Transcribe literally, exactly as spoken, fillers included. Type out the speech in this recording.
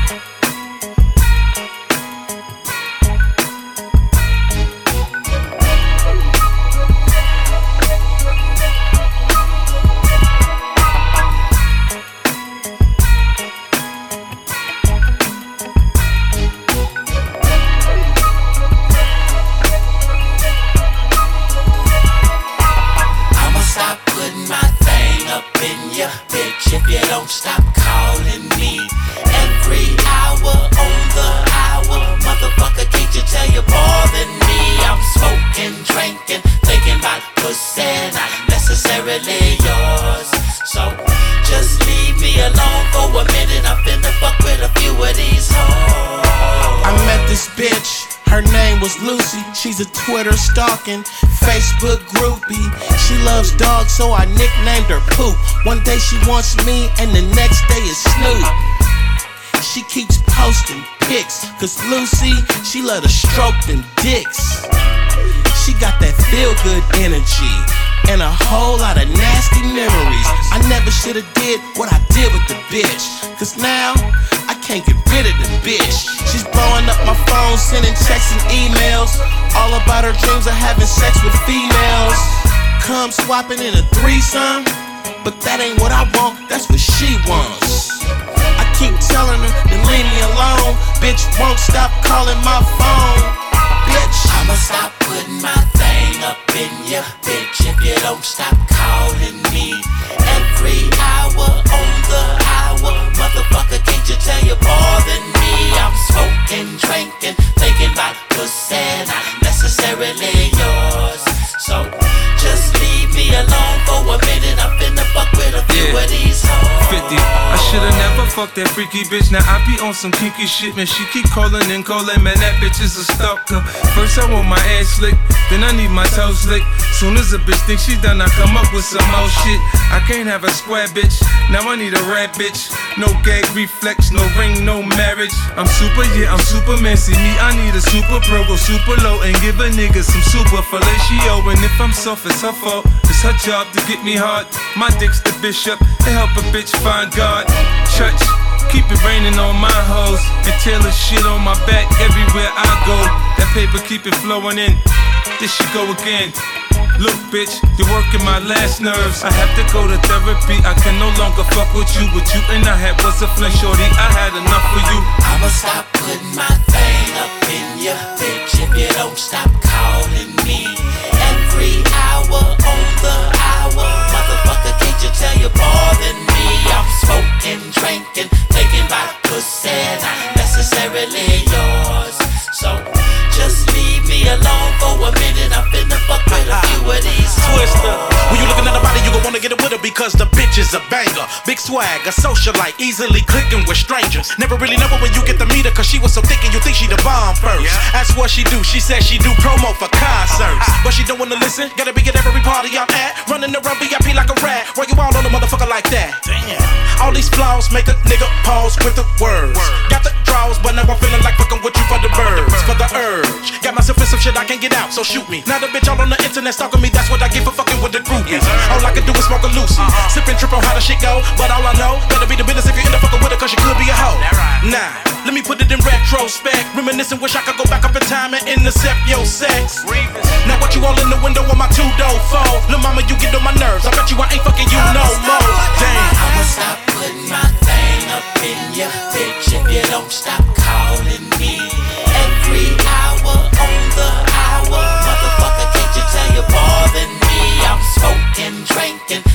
Bitch, if you don't stop calling me every hour on the hour, motherfucker, can't you tell you're bothering me? I'm smoking, drinking, thinking about pussy, not necessarily yours. So just leave me alone for a minute. I'm finna fuck with a few of these hoes. I met this bitch. Her name was Lucy, she's a Twitter stalking, Facebook groupie. She loves dogs, so I nicknamed her Poop. One day she wants me, and the next day is Snoop. She keeps posting pics, cause Lucy, she love to stroke them dicks. She got that feel-good energy, and a whole lot of nasty memories. I never should've did what I did with the bitch, cause now I can't get rid of the bitch. She's blowing up my phone, sending texts and emails, all about her dreams of having sex with females. Come swapping in a threesome, but that ain't what I want, that's what she wants. I keep telling her to leave me alone, bitch won't stop calling my phone. Bitch, I'ma stop putting my thing up in ya, bitch, if you don't stop calling me every hour on the hour, motherfucker, can't you tell you're bothering me? I'm smoking, drinking, thinking about pussy, not necessarily yours. So just leave me alone for a minute. I'm finna fuck with a few yeah. of these hoes. fifty. I shoulda never fucked that freaky bitch. Now I be on some kinky shit, man. She keep calling and calling, man. That bitch is a stalker. First I want my ass slick, then I need my toes slick. Soon as a bitch think she done, I come up with some more shit. I can't have a square bitch. Now I need a rad bitch. No gag reflex, no ring, no marriage. I'm super, yeah, I'm Superman. See me, I need a super pro, go super low and give a nigga some super fellatio. And if I'm soft, it's her fault. It's her job to get me hard. My dick's the bishop, to help a bitch find God. Church, keep it raining on my hoes, and Taylor shit on my back everywhere I go. That paper keep it flowing in. This she go again. Look, bitch, you're working my last nerves. I have to go to therapy. I can no longer fuck with you. What you and I had was a fling, shorty. I had enough for you. I'ma stop putting my thing up in ya, bitch, if you don't stop calling me every hour on the hour, motherfucker, can't you tell you're bothering me? I'm smoking, drinking, thinking about pussy, not necessarily yours. So just leave me alone for a minute. I'm finna fuck with a few of these Twister. When you looking at a body, you gon' wanna get it with her because the bitch is a banger. Big swag, a socialite, easily clicking with strangers. Never really know her when you get to meet her, cause she was so thick and you think she the bomb first. Yeah. Ask what she do, she said she do promo for concerts. But she don't wanna listen, gotta be at every party I'm at. Running around V I P like a rat. Why you all on a motherfucker like that? Damn. All these flaws make a nigga pause with the words. Word. Got the draws, but now I'm feeling like fucking with you for the birds. For the urge. Got myself in some shit I can't get out, so shoot me. Now the bitch all on the internet stalking me, that's what I get for fucking with the groupies. Yes, all I can do is smoke a Lucy. Uh-huh. Sippin' trip on how the shit go, but all I know, better be the business if you end up fucking with her, cause she could be a hoe. Right. Nah, let me put it in retrospect. Reminiscing, wish I could go back up in time and intercept your sex. Revis. Now what you all in the window on my two-door phone? Lil' mama, you get on my nerves, I bet you I ain't fucking you no more. Damn. I'ma stop putting my thing up in ya, bitch, if you don't stop calling me every hour on the hour, motherfucker, can't you tell you're bothering me? I'm smoking, drinking,